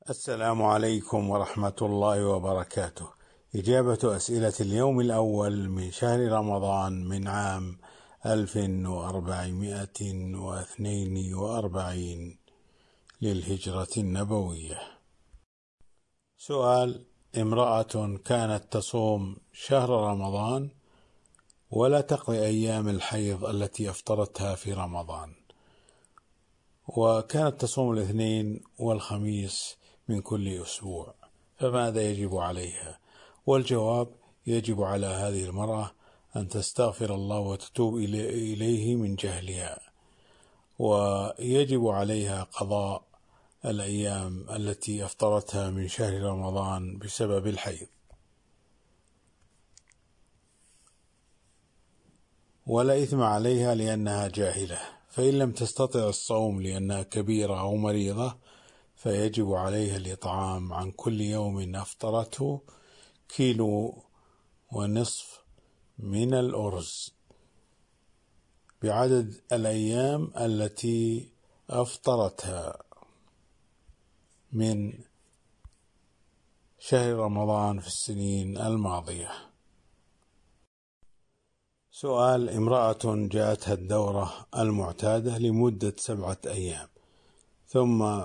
السلام عليكم ورحمة الله وبركاته. إجابة أسئلة اليوم الأول من شهر رمضان من عام 1442 للهجرة النبوية. سؤال: امرأة كانت تصوم شهر رمضان ولا تقضي أيام الحيض التي أفطرتها في رمضان، وكانت تصوم الاثنين والخميس من كل أسبوع، فماذا يجب عليها؟ والجواب: يجب على هذه المرأة أن تستغفر الله وتتوب إليه من جهلها، ويجب عليها قضاء الأيام التي أفطرتها من شهر رمضان بسبب الحيض، ولا إثم عليها لأنها جاهلة. فإن لم تستطع الصوم لأنها كبيرة أو مريضة فيجب عليها الإطعام عن كل يوم أفطرته 1.5 كيلو من الأرز بعدد الأيام التي أفطرتها من شهر رمضان في السنين الماضية. سؤال: امرأة جاءتها الدورة المعتادة لمدة 7 أيام، ثم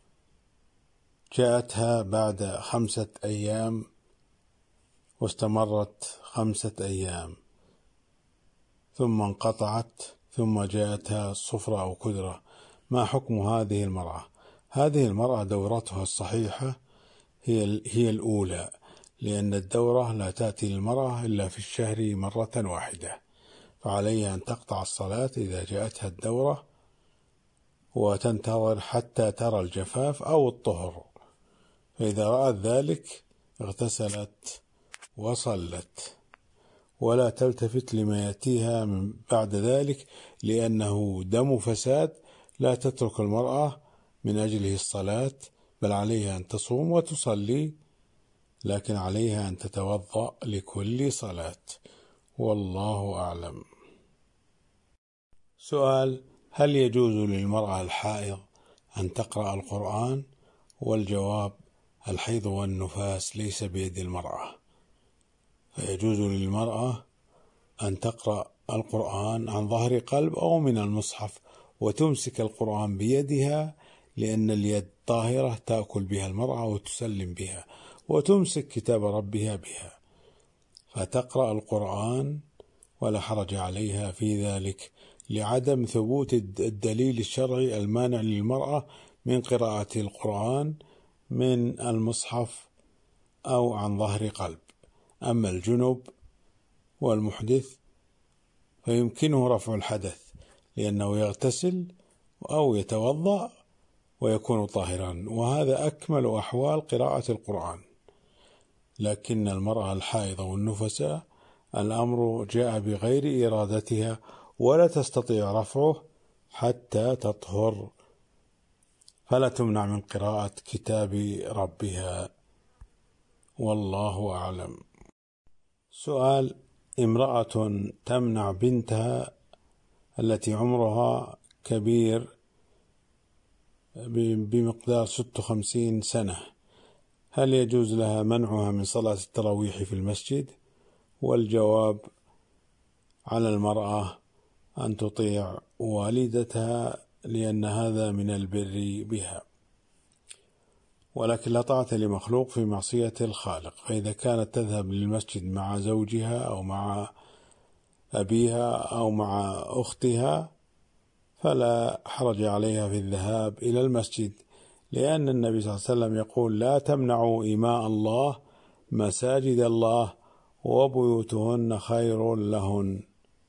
جاءتها بعد 5 أيام واستمرت 5 أيام، ثم انقطعت، ثم جاءتها صفرة أو كدرة. ما حكم هذه المرأة؟ هذه المرأة دورتها الصحيحة هي الأولى، لأن الدورة لا تأتي للمرأة إلا في الشهر مرة واحدة، فعليها أن تقطع الصلاة إذا جاءتها الدورة وتنتظر حتى ترى الجفاف أو الطهر، فإذا رأت ذلك اغتسلت وصلت، ولا تلتفت لما يأتيها من بعد ذلك، لأنه دم فساد لا تترك المرأة من أجله الصلاة، بل عليها أن تصوم وتصلي، لكن عليها أن تتوضأ لكل صلاة، والله أعلم. سؤال: هل يجوز للمرأة الحائض أن تقرأ القرآن؟ والجواب: الحيض والنفاس ليس بيد المرأة، فيجوز للمرأة أن تقرأ القرآن عن ظهر قلب أو من المصحف وتمسك القرآن بيدها، لأن اليد طاهرة تأكل بها المرأة وتسلم بها وتمسك كتاب ربها بها، فتقرأ القرآن ولا حرج عليها في ذلك، لعدم ثبوت الدليل الشرعي المانع للمرأة من قراءة القرآن من المصحف أو عن ظهر قلب. أما الجنب والمحدث فيمكنه رفع الحدث، لأنه يغتسل أو يتوضأ ويكون طاهرا، وهذا أكمل أحوال قراءة القرآن. لكن المرأة الحائضة والنفساء الأمر جاء بغير إرادتها ولا تستطيع رفعه حتى تطهر، فلا تمنع من قراءة كتاب ربها، والله أعلم. سؤال: امرأة تمنع بنتها التي عمرها كبير بمقدار 56 سنة، هل يجوز لها منعها من صلاة التراويح في المسجد؟ والجواب: على المرأة أن تطيع والدتها، لأن هذا من البر بها، ولكن لا طاعة لمخلوق في معصية الخالق، فإذا كانت تذهب للمسجد مع زوجها أو مع أبيها أو مع أختها فلا حرج عليها في الذهاب إلى المسجد، لأن النبي صلى الله عليه وسلم يقول: لا تمنعوا إماء الله مساجد الله وبيوتهن خير لهن.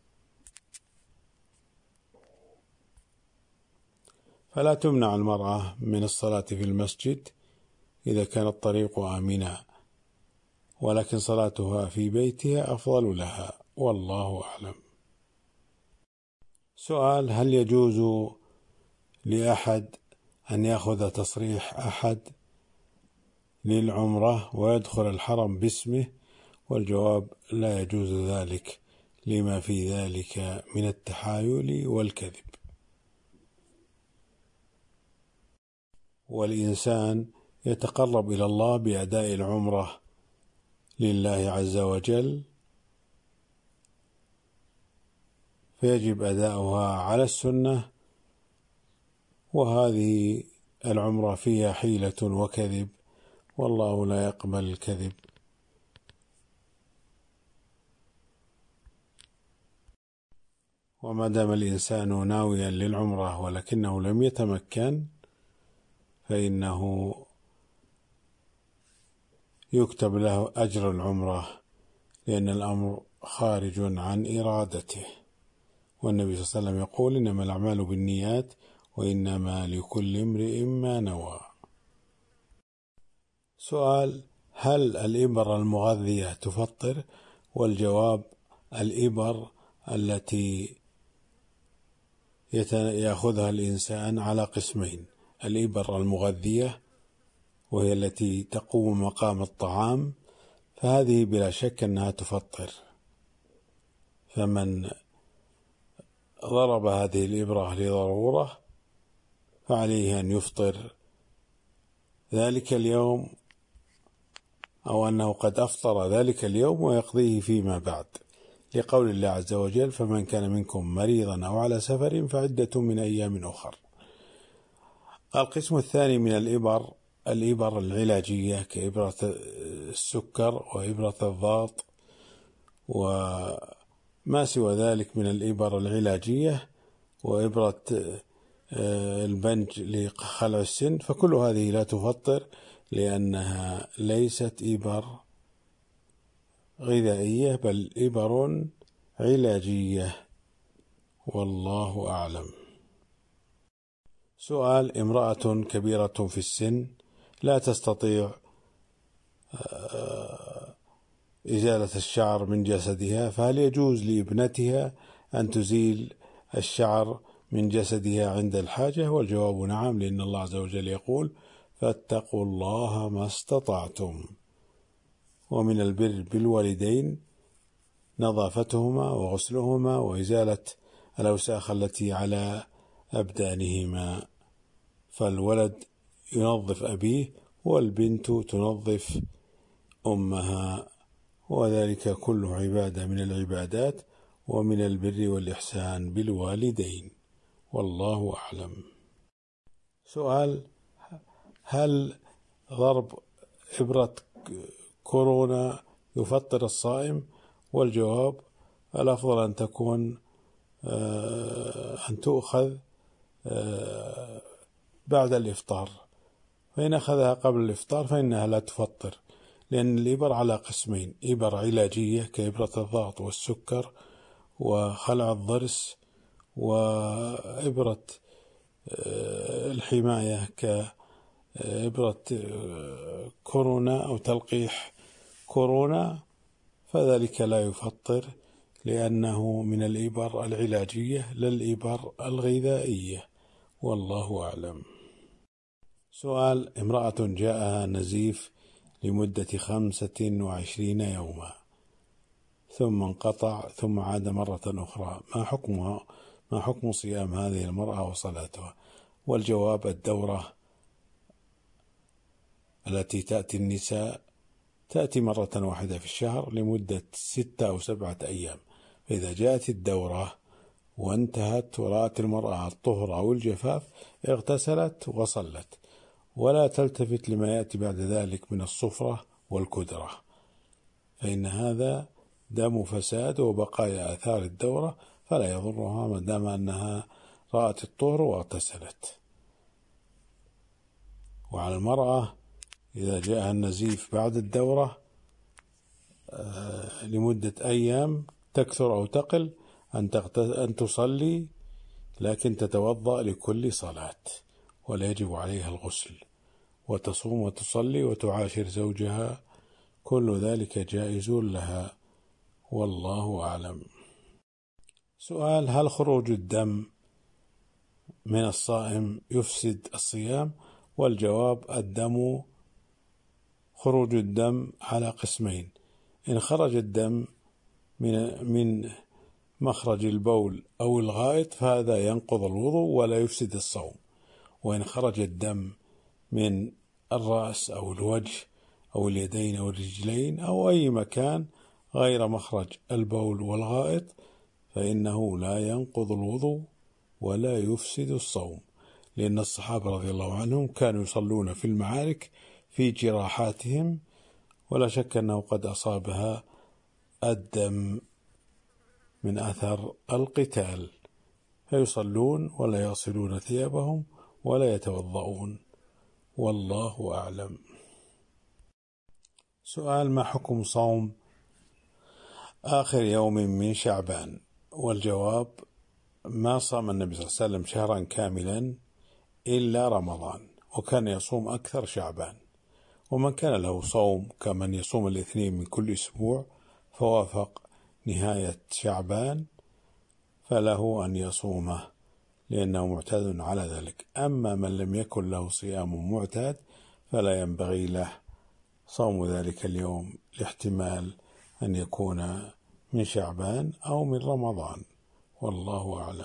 فلا تمنع المرأة من الصلاة في المسجد إذا كان الطريق آمنا، ولكن صلاتها في بيتها أفضل لها، والله أعلم. سؤال: هل يجوز لأحد أن يأخذ تصريح أحد للعمرة ويدخل الحرم باسمه؟ والجواب: لا يجوز ذلك، لما في ذلك من التحايل والكذب، والإنسان يتقرب إلى الله بأداء العمرة لله عز وجل، فيجب أداؤها على السنة، وهذه العمرة فيها حيلة وكذب، والله لا يقبل الكذب. وما دام الإنسان ناويا للعمرة ولكنه لم يتمكن، فإنه يكتب له أجر العمرة، لأن الأمر خارج عن إرادته. والنبي صلى الله عليه وسلم يقول: إنما الأعمال بالنيات وإنما لكل امرئ ما نوى. سؤال: هل الإبر المغذية تفطر؟ والجواب: الإبر التي يأخذها الإنسان على قسمين: الإبر المغذية وهي التي تقوم مقام الطعام، فهذه بلا شك أنها تفطر، فمن ضرب هذه الإبرة لضرورة فعليه أن يفطر ذلك اليوم، أو أنه قد أفطر ذلك اليوم ويقضيه فيما بعد، لقول الله عز وجل: فمن كان منكم مريضا أو على سفر فعدة من أيام أخر. القسم الثاني من الإبر العلاجية كإبرة السكر وإبرة الضغط وما سوى ذلك من الإبر العلاجية، وإبرة البنج لخلع السن، فكل هذه لا تفطر، لأنها ليست إبر غذائية بل إبر علاجية، والله أعلم. سؤال: امرأة كبيرة في السن لا تستطيع إزالة الشعر من جسدها، فهل يجوز لابنتها أن تزيل الشعر من جسدها عند الحاجة؟ والجواب: نعم، لأن الله عز وجل يقول: فاتقوا الله ما استطعتم. ومن البر بالوالدين نظافتهما وغسلهما وإزالة الأوساخ التي على أبدانهما، فالولد ينظف أبيه والبنت تنظف أمها، وذلك كله عبادة من العبادات ومن البر والإحسان بالوالدين، والله أعلم. سؤال: هل ضرب إبرة كورونا يفطر الصائم؟ والجواب: الأفضل أن تؤخذ بعد الإفطار، فإن أخذها قبل الإفطار فإنها لا تفطر، لأن الإبر على قسمين: إبر علاجية كإبرة الضغط والسكر وخلع الضرس، وإبرة الحماية كإبرة كورونا أو تلقيح كورونا، فذلك لا يفطر، لأنه من الإبر العلاجية لا الإبر الغذائية، والله أعلم. سؤال: امرأة جاءها نزيف لمدة 25 يوما ثم انقطع ثم عاد مرة أخرى، ما حكم صيام هذه المرأة وصلاتها؟ والجواب: الدورة التي تأتي النساء تأتي مرة واحدة في الشهر لمدة 6 أو 7 أيام، فإذا جاءت الدورة وانتهت ورأت المرأة الطهر أو الجفاف اغتسلت وصلت، ولا تلتفت لما يأتي بعد ذلك من الصفرة والكدرة، فإن هذا دم فساد وبقايا آثار الدورة، فلا يضرها ما دام أنها رأت الطهر واغتسلت. وعلى المرأة إذا جاء النزيف بعد الدورة لمدة أيام تكثر أو تقل أن تصلي، لكن تتوضأ لكل صلاة، ولا يجب عليها الغسل، وتصوم وتصلي وتعاشر زوجها، كل ذلك جائز لها، والله أعلم. سؤال: هل خروج الدم من الصائم يفسد الصيام؟ والجواب: خروج الدم على قسمين: إن خرج الدم من مخرج البول أو الغائط فهذا ينقض الوضوء ولا يفسد الصوم، وإن خرج الدم من الرأس أو الوجه أو اليدين أو الرجلين أو أي مكان غير مخرج البول والغائط فإنه لا ينقض الوضوء ولا يفسد الصوم، لأن الصحابة رضي الله عنهم كانوا يصلون في المعارك في جراحاتهم ولا شك أنه قد أصابها الدم من أثر القتال، فيصلون ولا يغسلون ثيابهم ولا يتوضؤون، والله أعلم. سؤال: ما حكم صوم آخر يوم من شعبان؟ والجواب: ما صام النبي صلى الله عليه وسلم شهرا كاملا إلا رمضان، وكان يصوم أكثر شعبان، ومن كان له صوم كمن يصوم الاثنين من كل أسبوع فوافق نهاية شعبان فله أن يصومه لأنه معتاد على ذلك. أما من لم يكن له صيام معتاد فلا ينبغي له صوم ذلك اليوم لاحتمال أن يكون من شعبان أو من رمضان، والله أعلم.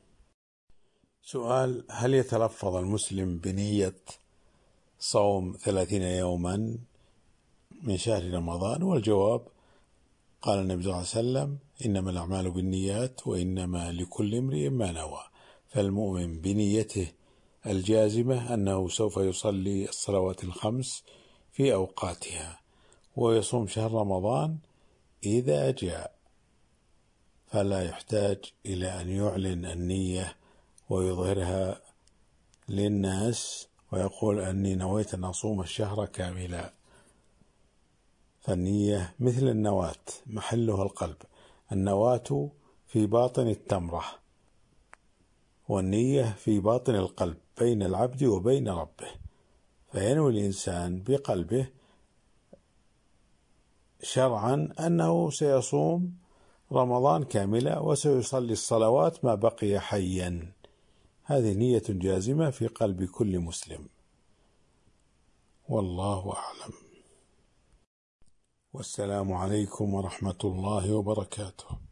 سؤال: هل يتلفظ المسلم بنية صوم 30 يوما من شهر رمضان؟ والجواب: قال النبي صلى الله عليه وسلم: إنما الأعمال بالنيات وإنما لكل امرئ ما نوى. فالمؤمن بنيته الجازمة أنه سوف يصلي الصلوات الخمس في أوقاتها ويصوم شهر رمضان إذا جاء، فلا يحتاج إلى أن يعلن النية ويظهرها للناس ويقول أني نويت أن أصوم الشهر كاملا. فالنية مثل النواة محلها القلب، النواة في باطن التمرة والنية في باطن القلب بين العبد وبين ربه، فينوي الإنسان بقلبه شرعا أنه سيصوم رمضان كاملا وسيصلي الصلوات ما بقي حيا. هذه نية جازمة في قلب كل مسلم، والله أعلم. والسلام عليكم ورحمة الله وبركاته.